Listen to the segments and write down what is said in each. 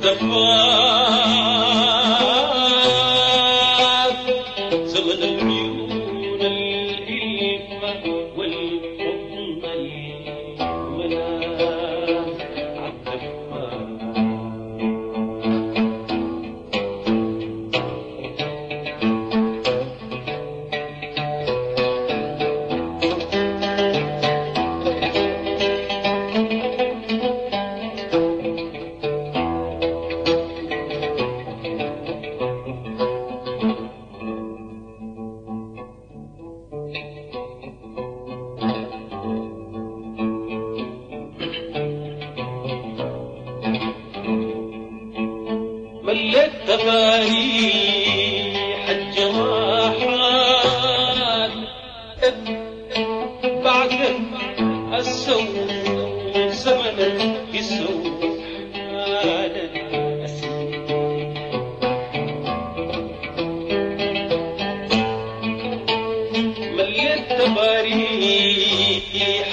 الدفات زمن العيون الإلفة والحضن الملاذ عالدفات. مليت تفاريح الجراحات بعد السوء زمن السوء حالا مليت تفاريح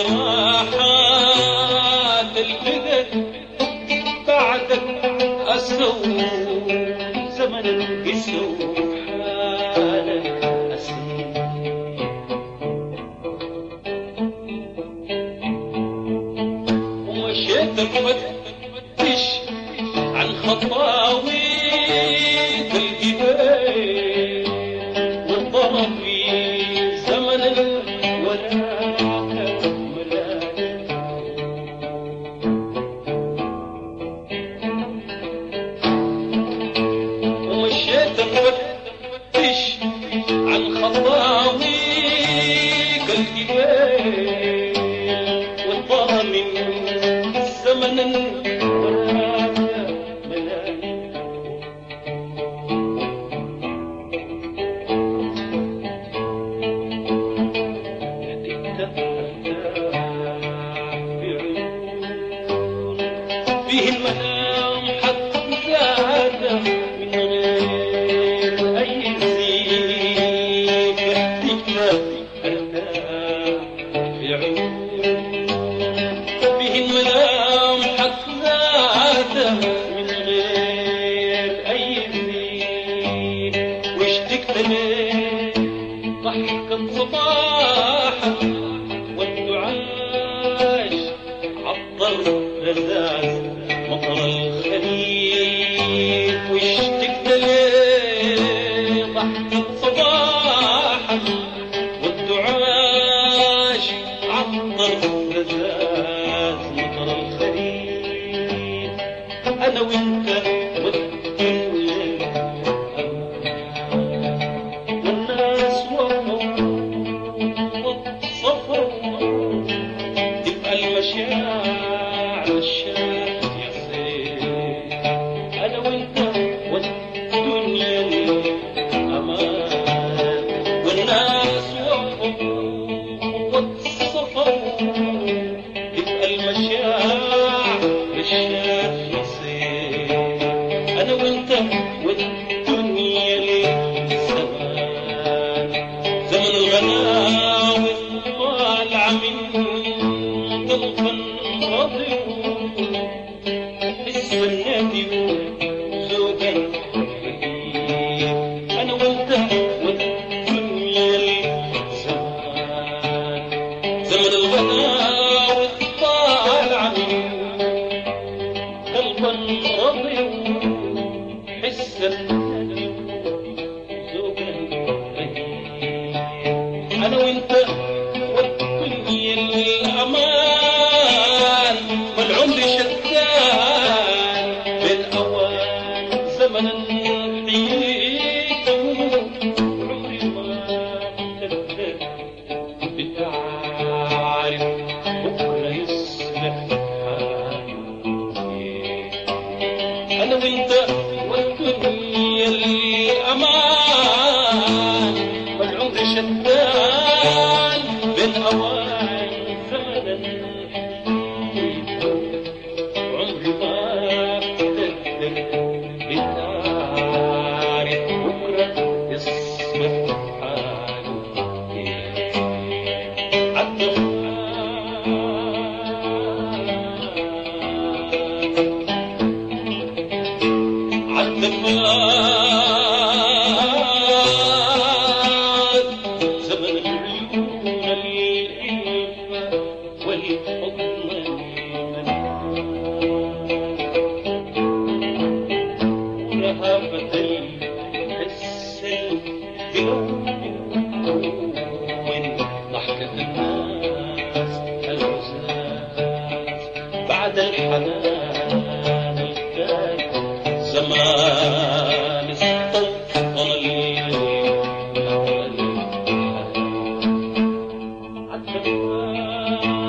الجراحات البدت بعد السوء زمن السوء حالا أسير. ومشيت أفتش عن خطاويك الجبال والضرب في زمن الولاء فتش عن خطاويك الجبال والطرى من زمن وراك ملاك. فيه المنام حتى زاد من غير أي زيك ارتاح في عيون. به المنام حتى زاد من غير أي زيك واشتقت ليه ضحكا صباحا والدعاش عطر رزاز مطر الخريف واشتقت ليه ضحكا صباحا والدعاش عطر رزاز مطر الخريف. أنا وأنت والدنيا والناس وقفوا وصفوا تبقى المشاعر الشاف يا سيد. أنا وأنت والدنيا أمان والناس وقفوا وصفوا تبقى المشاعر الشاف يا سيد. أنا وأنت والدنيا للزمان زمن الغناوي طالع من قلبا رضي حس النادي زوجا حبيب. أنا وأنت والدنيا للزمان زمن الغناوي طالع من قلبا رضي حس النادي زوجا حبيب. أنا وأنت والدنيا الأمان والعمر شتان بالأوان زمنا حييت وعمري ما امتدت بتعرف بكرة يصبح حالي. أنا وأنت والدنيا الأمان والعمر شتان بالأوان زمنا عمري ما ابتدت بتعرف بكرة يصبح حالي. عالدفات والدفات زمن العيون الإلفة والحضن ورهافة الحس بلون ضحكة الناس العزاز بعد الحنان الكافي زمان استوطن الأمل